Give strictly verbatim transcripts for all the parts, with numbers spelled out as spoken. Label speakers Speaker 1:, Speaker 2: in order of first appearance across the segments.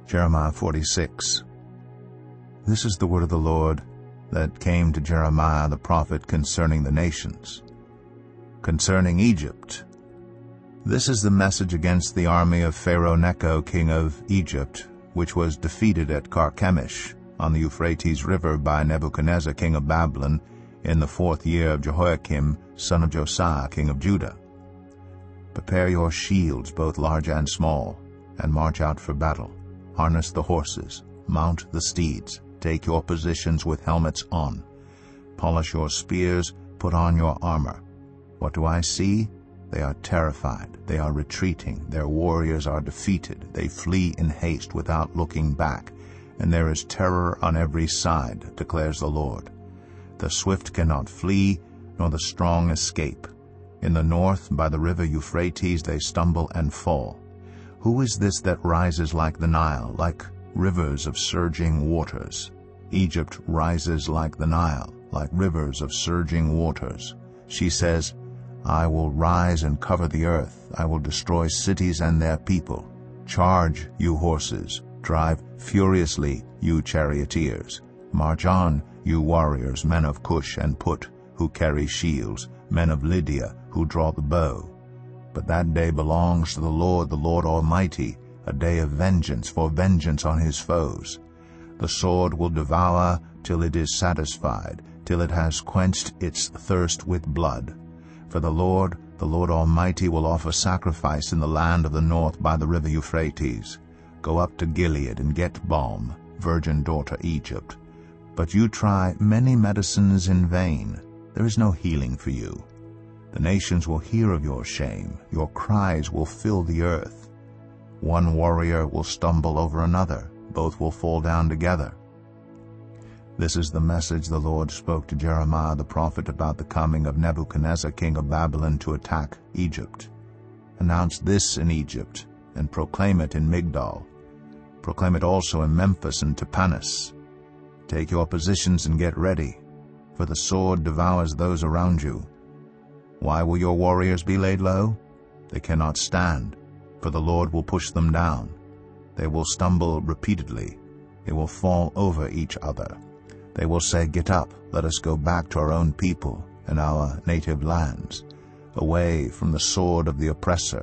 Speaker 1: Jeremiah forty-six. This is the word of the Lord that came to Jeremiah the prophet concerning the nations. Concerning Egypt, this is the message against the army of Pharaoh Necho, king of Egypt, which was defeated at Carchemish on the Euphrates River by Nebuchadnezzar, king of Babylon, in the fourth year of Jehoiakim, son of Josiah, king of Judah. Prepare your shields, both large and small, and march out for battle. Harness the horses, mount the steeds, take your positions with helmets on. Polish your spears, put on your armor. What do I see? They are terrified, they are retreating, their warriors are defeated, they flee in haste without looking back, and there is terror on every side, declares the Lord. The swift cannot flee, nor the strong escape. In the north, by the river Euphrates, they stumble and fall. Who is this that rises like the Nile, like rivers of surging waters? Egypt rises like the Nile, like rivers of surging waters. She says, I will rise and cover the earth. I will destroy cities and their people. Charge, you horses. Drive furiously, you charioteers. March on, you warriors, men of Cush and Put, who carry shields, men of Lydia, who draw the bow. But that day belongs to the Lord, the Lord Almighty, a day of vengeance, for vengeance on his foes. The sword will devour till it is satisfied, till it has quenched its thirst with blood. For the Lord, the Lord Almighty, will offer sacrifice in the land of the north by the river Euphrates. Go up to Gilead and get balm, virgin daughter Egypt. But you try many medicines in vain. There is no healing for you. The nations will hear of your shame. Your cries will fill the earth. One warrior will stumble over another. Both will fall down together. This is the message the Lord spoke to Jeremiah the prophet about the coming of Nebuchadnezzar, king of Babylon, to attack Egypt. Announce this in Egypt, and proclaim it in Migdol. Proclaim it also in Memphis and Tapanhes. Take your positions and get ready, for the sword devours those around you. Why will your warriors be laid low? They cannot stand, for the Lord will push them down. They will stumble repeatedly. They will fall over each other. They will say, Get up, let us go back to our own people and our native lands, away from the sword of the oppressor.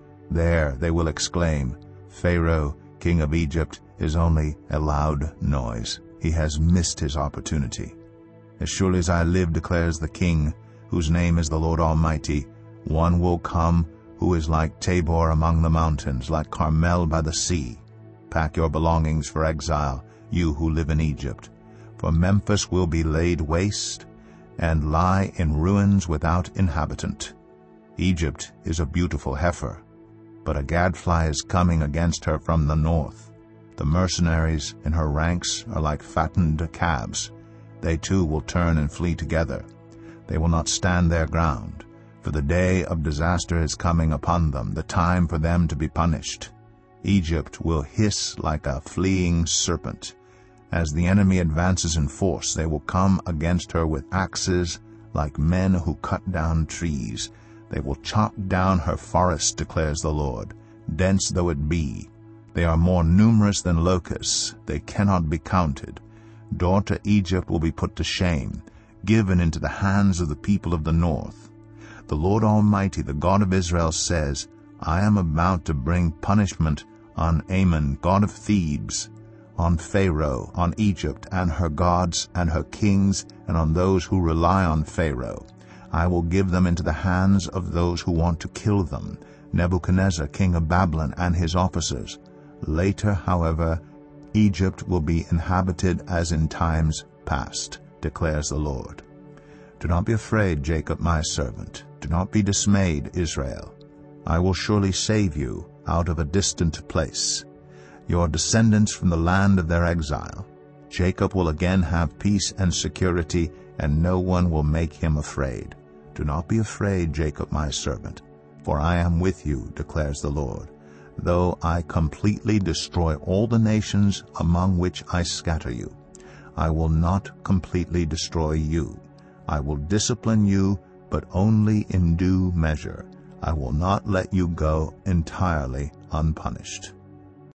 Speaker 1: There they will exclaim, Pharaoh, king of Egypt, is only a loud noise. He has missed his opportunity. As surely as I live, declares the King, whose name is the Lord Almighty, one will come who is like Tabor among the mountains, like Carmel by the sea. Pack your belongings for exile, you who live in Egypt. For Memphis will be laid waste, and lie in ruins without inhabitant. Egypt is a beautiful heifer, but a gadfly is coming against her from the north. The mercenaries in her ranks are like fattened calves. They too will turn and flee together. They will not stand their ground, for the day of disaster is coming upon them, the time for them to be punished. Egypt will hiss like a fleeing serpent. As the enemy advances in force, they will come against her with axes like men who cut down trees. They will chop down her forest, declares the Lord, dense though it be. They are more numerous than locusts. They cannot be counted. Daughter Egypt will be put to shame, given into the hands of the people of the north. The Lord Almighty, the God of Israel, says, I am about to bring punishment on Ammon, god of Thebes, on Pharaoh, on Egypt, and her gods, and her kings, and on those who rely on Pharaoh. I will give them into the hands of those who want to kill them, Nebuchadnezzar, king of Babylon, and his officers. Later, however, Egypt will be inhabited as in times past, declares the Lord. Do not be afraid, Jacob my servant. Do not be dismayed, Israel. I will surely save you out of a distant place, your descendants from the land of their exile. Jacob will again have peace and security, and no one will make him afraid. Do not be afraid, Jacob my servant, for I am with you, declares the Lord. Though I completely destroy all the nations among which I scatter you, I will not completely destroy you. I will discipline you, but only in due measure. I will not let you go entirely unpunished.